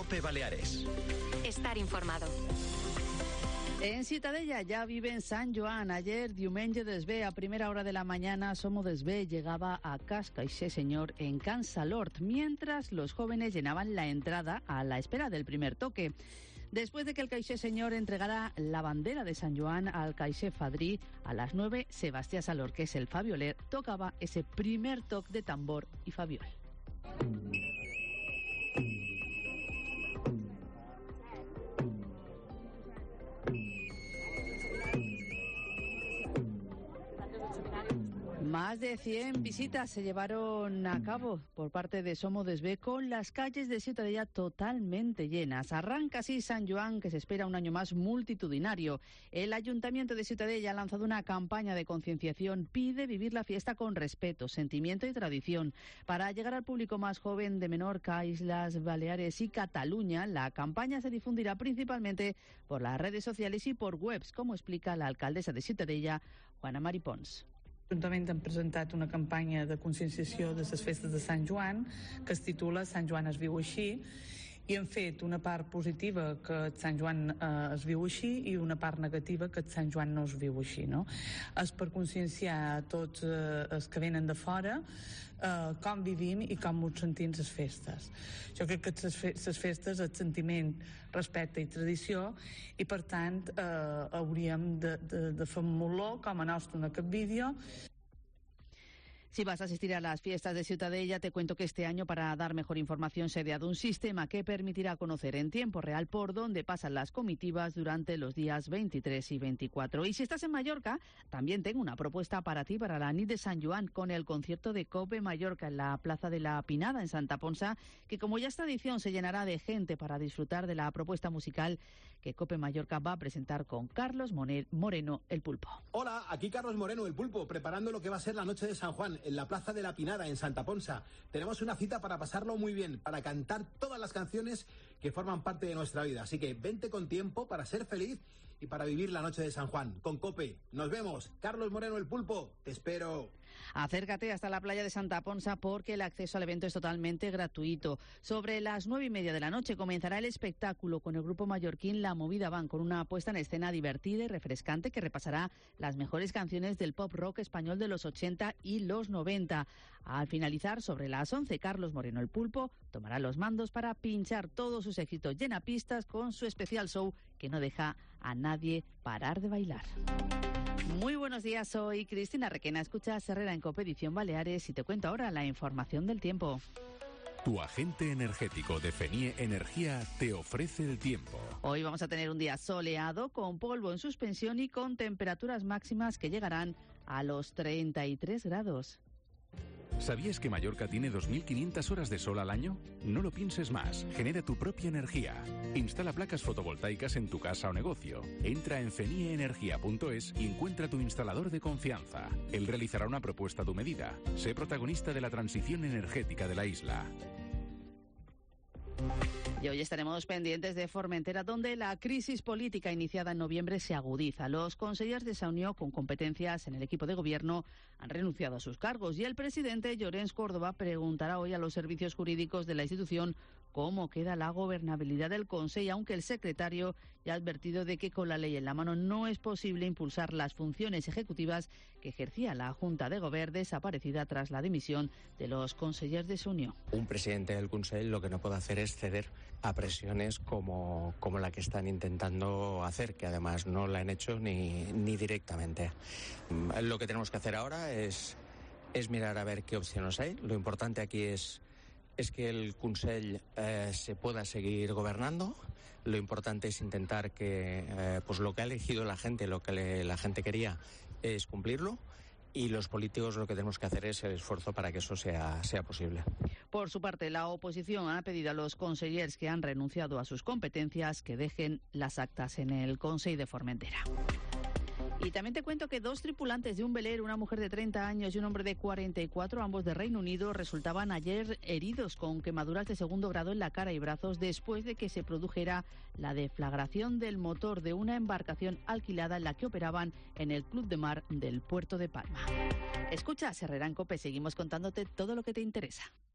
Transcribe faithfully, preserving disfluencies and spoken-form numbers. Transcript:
COPE Baleares. Estar informado. En Ciutadella ya vive en Sant Joan. Ayer, diumenge desvé, a primera hora de la mañana, Somo desvé llegaba a Casca y Señor en Can Salort, mientras los jóvenes llenaban la entrada a la espera del primer toque. Después de que el Caixé Señor entregara la bandera de Sant Joan al Caixé Fadrí, a las nueve, Sebastián Salort, que es el fabioler, tocaba ese primer toque de tambor y fabiol. Más de cien visitas se llevaron a cabo por parte de Somo desvé, con las calles de Ciutadella totalmente llenas. Arranca así Sant Joan, que se espera un año más multitudinario. El Ayuntamiento de Ciutadella ha lanzado una campaña de concienciación. Pide vivir la fiesta con respeto, sentimiento y tradición. Para llegar al público más joven de Menorca, Islas Baleares y Cataluña, la campaña se difundirá principalmente por las redes sociales y por webs, como explica la alcaldesa de Ciutadella, Juana Mari Pons. L'Ajuntament hem presentat una campanya de conscienciació de les festes de Sant Joan que es titula Sant Joan es viu així, i hem fet una part positiva que Sant Joan eh, es viu així i una part negativa que Sant Joan no es viu així, no? És per conscienciar a tots eh, els que venen de fora eh, com vivim i com ens sentim les festes. Jo crec que les fe festes és sentiment, respecte i tradició, i per tant eh, hauríem de, de, de fer un moló com a nostre en aquest vídeo. Si vas a asistir a las fiestas de Ciutadella, te cuento que este año, para dar mejor información, se ha ideado un sistema que permitirá conocer en tiempo real por dónde pasan las comitivas durante los días veintitrés y veinticuatro. Y si estás en Mallorca, también tengo una propuesta para ti para la nit de Sant Joan, con el concierto de COPE Mallorca en la Plaza de la Pinada, en Santa Ponsa, que, como ya es tradición, se llenará de gente para disfrutar de la propuesta musical que COPE Mallorca va a presentar con Carlos Moreno, el Pulpo. Hola, aquí Carlos Moreno, el Pulpo, preparando lo que va a ser la noche de San Juan en la Plaza de la Pinada, en Santa Ponsa. Tenemos una cita para pasarlo muy bien, para cantar todas las canciones que forman parte de nuestra vida. Así que vente con tiempo para ser feliz y para vivir la noche de San Juan con COPE. Nos vemos. Carlos Moreno, el Pulpo, te espero. Acércate hasta la playa de Santa Ponsa, porque el acceso al evento es totalmente gratuito. Sobre las nueve y media de la noche comenzará el espectáculo con el grupo mallorquín La Movida Van, con una puesta en escena divertida y refrescante que repasará las mejores canciones del pop rock español de los ochenta y los noventa. Al finalizar, sobre las once, Carlos Moreno, el Pulpo, tomará los mandos para pinchar todos sus éxitos llenapistas con su especial show que no deja a nadie parar de bailar. Muy buenos días, soy Cristina Requena. Escuchas Herrera en COPE Edición Baleares y te cuento ahora la información del tiempo. Tu agente energético de Fenie Energía te ofrece el tiempo. Hoy vamos a tener un día soleado, con polvo en suspensión y con temperaturas máximas que llegarán a los treinta y tres grados. ¿Sabías que Mallorca tiene dos mil quinientas horas de sol al año? No lo pienses más. Genera tu propia energía. Instala placas fotovoltaicas en tu casa o negocio. Entra en fenie energía punto es y encuentra tu instalador de confianza. Él realizará una propuesta a tu medida. Sé protagonista de la transición energética de la isla. Y hoy estaremos pendientes de Formentera, donde la crisis política iniciada en noviembre se agudiza. Los consellers de esa unión con competencias en el equipo de gobierno han renunciado a sus cargos y el presidente Llorens Córdoba preguntará hoy a los servicios jurídicos de la institución cómo queda la gobernabilidad del Consell, aunque el secretario ya ha advertido de que con la ley en la mano no es posible impulsar las funciones ejecutivas que ejercía la Junta de Govern, desaparecida tras la dimisión de los consellers de su unión. Un presidente del Consell lo que no puede hacer es ceder a presiones como, como la que están intentando hacer, que además no la han hecho ni, ni directamente. Lo que tenemos que hacer ahora es, es mirar a ver qué opciones hay. Lo importante aquí es, es que el Consell eh, se pueda seguir gobernando. Lo importante es intentar que eh, pues lo que ha elegido la gente, lo que le, la gente quería, es cumplirlo. Y los políticos lo que tenemos que hacer es el esfuerzo para que eso sea, sea posible. Por su parte, la oposición ha pedido a los consellers que han renunciado a sus competencias que dejen las actas en el Consell de Formentera. Y también te cuento que dos tripulantes de un velero, una mujer de treinta años y un hombre de cuarenta y cuatro, ambos de Reino Unido, resultaban ayer heridos con quemaduras de segundo grado en la cara y brazos después de que se produjera la deflagración del motor de una embarcación alquilada en la que operaban en el Club de Mar del Puerto de Palma. Escucha, Herrera en COPE, seguimos contándote todo lo que te interesa.